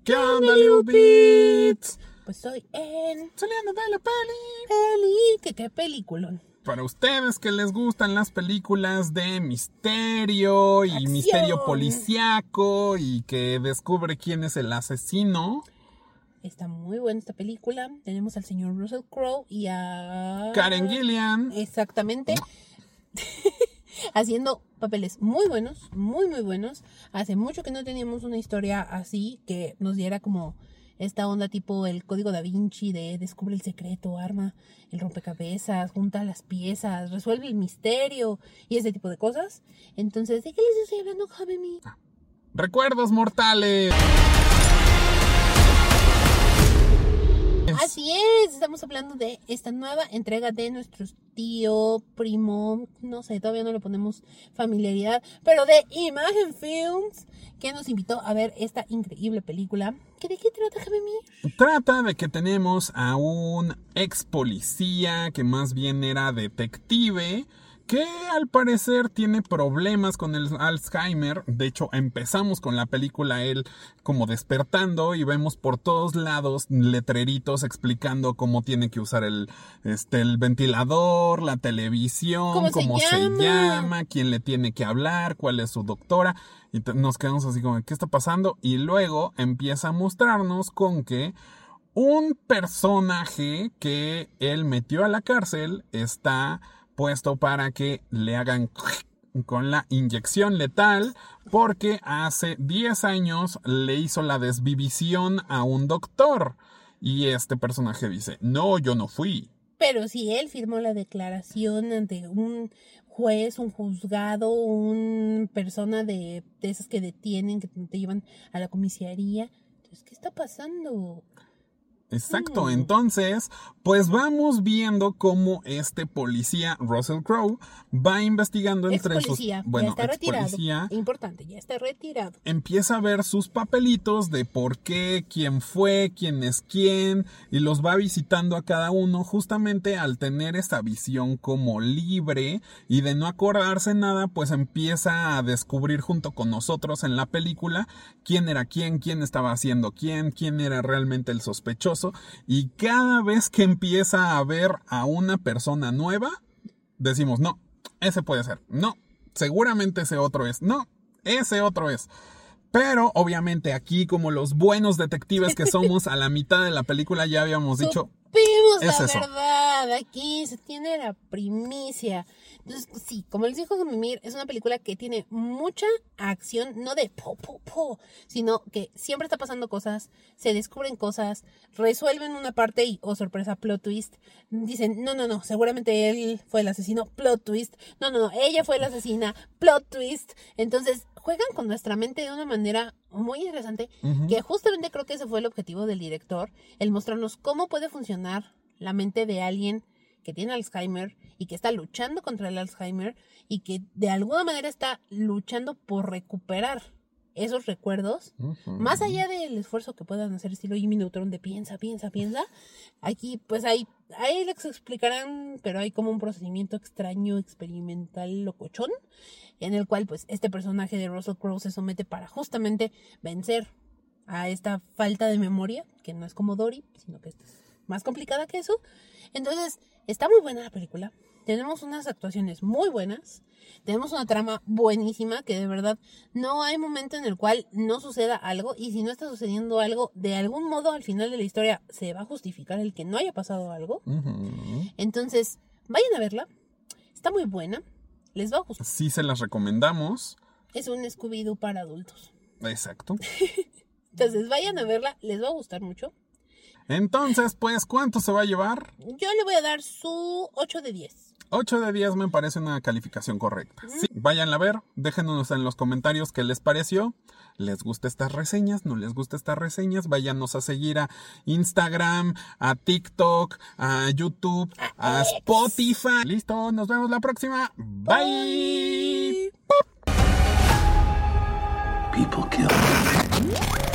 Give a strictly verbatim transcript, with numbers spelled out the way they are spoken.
¿Qué onda, Little Beats? Pues estoy en... Saliendo de la peli. Peli... ¿Qué, qué película? Para ustedes que les gustan las películas de misterio y ¡Acción! Misterio policíaco y que descubre quién es el asesino. Está muy buena esta película. Tenemos al señor Russell Crowe y a... Karen Gillan. Exactamente. Haciendo papeles muy buenos, muy muy buenos. Hace mucho que no teníamos una historia así que nos diera como esta onda tipo el código da Vinci de descubre el secreto, arma el rompecabezas, junta las piezas, resuelve el misterio y ese tipo de cosas. Entonces, ¿de qué les estoy hablando, Javemi? Recuerdos mortales. Así es, estamos hablando de esta nueva entrega de nuestro tío, primo, no sé, todavía no le ponemos familiaridad, pero de Imagen Films, que nos invitó a ver esta increíble película. ¿Qué ¿De qué trata, Javemi? Trata de que tenemos a un ex policía que más bien era detective, que al parecer tiene problemas con el Alzheimer. De hecho, empezamos con la película él como despertando y vemos por todos lados letreritos explicando cómo tiene que usar el, este, el ventilador, la televisión, ¿Cómo, cómo se, se llama? llama, quién le tiene que hablar, cuál es su doctora. Y te, nos quedamos así como, ¿qué está pasando? Y luego empieza a mostrarnos con que un personaje que él metió a la cárcel está puesto para que le hagan con la inyección letal porque hace diez años le hizo la desvivisión a un doctor y este personaje dice, no, yo no fui. Pero si él firmó la declaración ante un juez, un juzgado, una persona de, de esas que detienen, que te llevan a la comisaría, entonces, ¿qué está pasando? Exacto, Mm. entonces, pues vamos viendo cómo este policía, Russell Crowe, va investigando Ex entre policía, sus... Bueno, ya está ex policía, retirado. Importante, ya está retirado. empieza a ver sus papelitos de por qué, quién fue, quién es quién, y los va visitando a cada uno justamente al tener esta visión como libre y de no acordarse nada, pues empieza a descubrir junto con nosotros en la película quién era quién, quién estaba haciendo quién, quién era realmente el sospechoso. Y cada vez que empieza a ver a una persona nueva, decimos, no, ese puede ser, no, seguramente ese otro es, no, ese otro es. Pero obviamente aquí, como los buenos detectives que somos, a la mitad de la película ya habíamos dicho, Supimos es la eso. verdad, aquí se tiene la primicia. Entonces, sí, como les dijo Mimir, es una película que tiene mucha acción, no de po, po, po, sino que siempre está pasando cosas, se descubren cosas, resuelven una parte y, oh sorpresa, plot twist. Dicen, no, no, no, seguramente él fue el asesino, plot twist. No, no, no, ella fue la asesina, plot twist. Entonces, juegan con nuestra mente de una manera muy interesante, uh-huh. que justamente creo que ese fue el objetivo del director, el mostrarnos cómo puede funcionar la mente de alguien que tiene Alzheimer y que está luchando contra el Alzheimer y que de alguna manera está luchando por recuperar esos recuerdos, uh-huh. más allá del esfuerzo que puedan hacer estilo Jimmy Neutron de piensa, piensa, piensa. Aquí pues hay, ahí les explicarán, pero hay como un procedimiento extraño, experimental, locochón, en el cual pues este personaje de Russell Crowe se somete para justamente vencer a esta falta de memoria, que no es como Dory, sino que es más complicada que eso. Entonces, está muy buena la película. Tenemos unas actuaciones muy buenas. Tenemos una trama buenísima que de verdad no hay momento en el cual no suceda algo. Y si no está sucediendo algo, de algún modo al final de la historia se va a justificar el que no haya pasado algo. Uh-huh. Entonces, vayan a verla. Está muy buena. Les va a gustar. Sí, se las recomendamos. Es un Scooby-Doo para adultos. Exacto. Entonces, vayan a verla. Les va a gustar mucho. Entonces, pues, ¿cuánto se va a llevar? Yo le voy a dar su ocho de diez. ocho de diez me parece una calificación correcta. Mm. Sí, váyanla a ver, déjenos en los comentarios qué les pareció. ¿Les gustan estas reseñas? ¿No les gustan estas reseñas? Váyanos a seguir a Instagram, a TikTok, a YouTube, a, a Spotify. Listo, nos vemos la próxima. Bye. Bye. People kill.